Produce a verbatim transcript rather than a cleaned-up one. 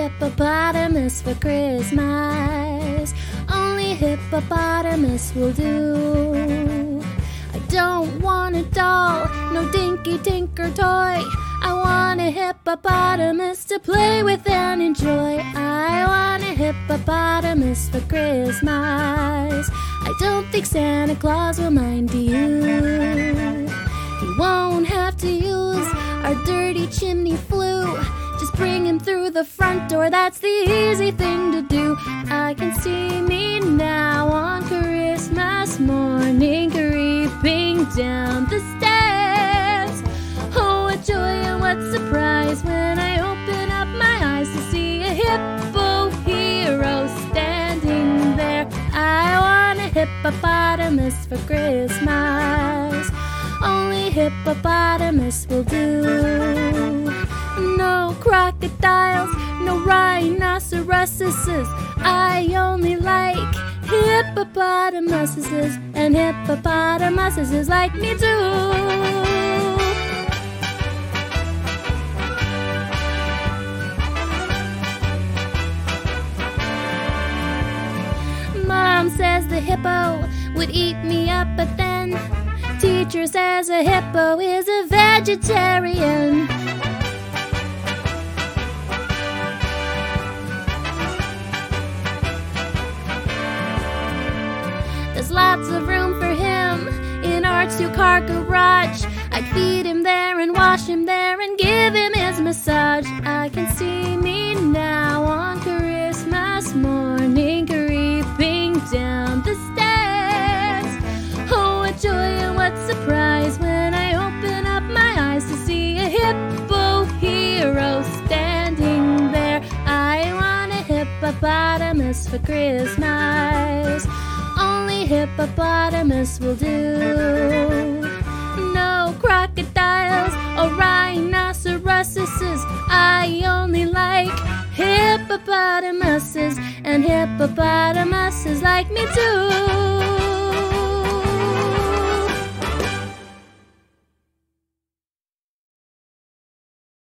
hippopotamus for Christmas. Only hippopotamus will do. I don't want a doll, no dinky tinker toy. I want a hippopotamus to play with and enjoy. I want a hippopotamus for Christmas. I don't think Santa Claus will mind you. He won't have to use our dirty chimney flue. Just bring him through the front door, that's the easy thing to do. I can see me now on Christmas morning, creeping down the stairs. Oh, what joy and what surprise when I open up my eyes to see a hippo hero standing there. I want a hippopotamus for Christmas. Only hippopotamus will do. No crocodiles, no rhinoceroses. I only like hippopotamuses, and hippopotamuses like me too. Mom says the hippo would eat me up, but then teacher says a hippo is a vegetarian. There's lots of room for him in our two-car garage. I'd feed him there and wash him there and give him his massage. I can see me now on Christmas morning, creeping down the stairs. Oh, what joy and what surprise when I open up my eyes to see a hippo hero standing there. I want a hippopotamus for Christmas. Only hippopotamus will do. No crocodiles or rhinoceroses. I only like hippopotamuses, and hippopotamuses like me too.